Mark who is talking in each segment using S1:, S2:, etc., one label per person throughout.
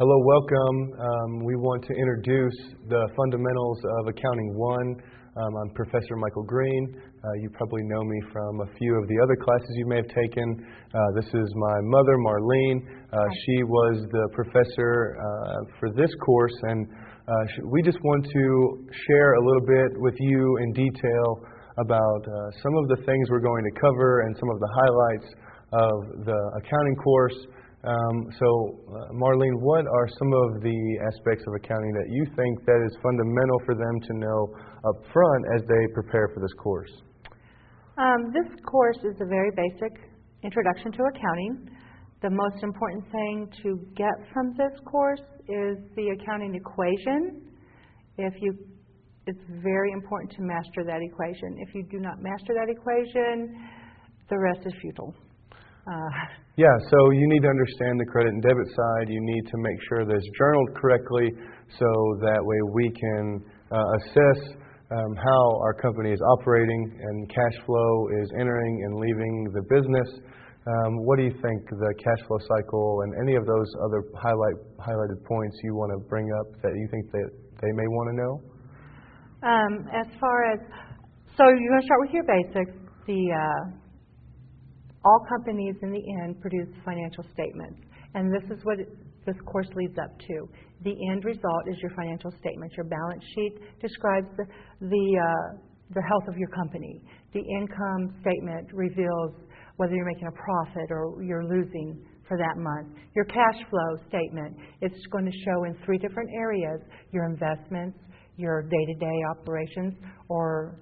S1: Hello, welcome. We want to introduce the Fundamentals of Accounting 1. I'm Professor Michael Green. You probably know me from a few of the other classes you may have taken. This is my mother, Marlene. She was the professor for this course, and we just want to share a little bit with you in detail about some of the things we're going to cover and some of the highlights of the accounting course. Marlene, what are some of the aspects of accounting that you think that is fundamental for them to know up front as they prepare for this course?
S2: This course is a very basic introduction to accounting. The most important thing to get from this course is the accounting equation. It's very important to master that equation. If you do not master that equation, the rest is futile.
S1: Yeah, so you need to understand the credit and debit side. You need to make sure that it's journaled correctly so that way we can assess how our company is operating and cash flow is entering and leaving the business. What do you think the cash flow cycle and any of those other highlighted points you want to bring up that you think that they may want to know?
S2: So you're going to start with your basics. All companies in the end produce financial statements, and this is what this course leads up to. The end result is your financial statements. Your balance sheet describes the health of your company. The income statement reveals whether you're making a profit or you're losing for that month. Your cash flow statement, it's going to show in three different areas: your investments, your day-to-day operations, or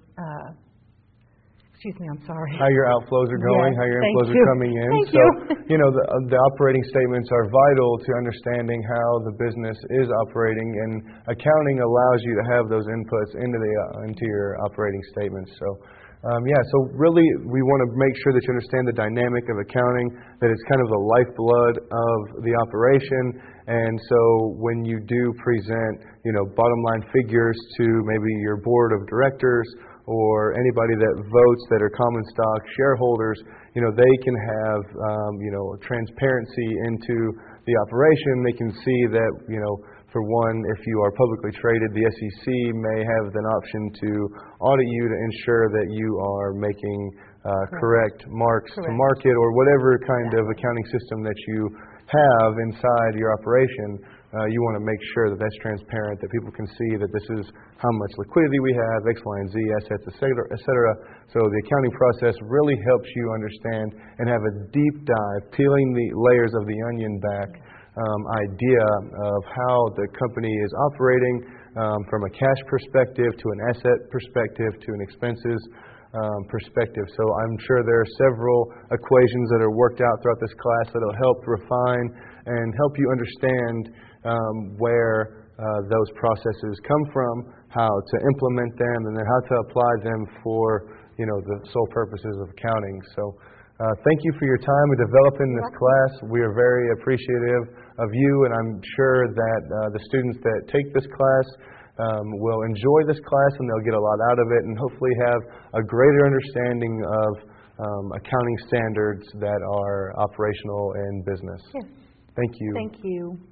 S2: I'm sorry.
S1: How your outflows are going, how your inflows are coming in.
S2: Thank you.
S1: The operating statements are vital to understanding how the business is operating, and accounting allows you to have those inputs into your operating statements. So really we want to make sure that you understand the dynamic of accounting, that it's kind of the lifeblood of the operation. And so when you do present, bottom line figures to maybe your board of directors or anybody that votes that are common stock shareholders, they can have, transparency into the operation. They can see that, for one, if you are publicly traded, the SEC may have an option to audit you to ensure that you are making correct marks to market or whatever kind of accounting system that you have inside your operation. You want to make sure that that's transparent, that people can see that this is how much liquidity we have, X, Y, and Z, assets, et cetera. So the accounting process really helps you understand and have a deep dive, peeling the layers of the onion back idea of how the company is operating from a cash perspective to an asset perspective to an expenses perspective. So I'm sure there are several equations that are worked out throughout this class that will help refine and help you understand where those processes come from, how to implement them, and then how to apply them for the sole purposes of accounting. So thank you for your time in developing this class. We are very appreciative of you, and I'm sure that the students that take this class will enjoy this class, and they'll get a lot out of it and hopefully have a greater understanding of accounting standards that are operational in business.
S2: Yes.
S1: Thank you.
S2: Thank you.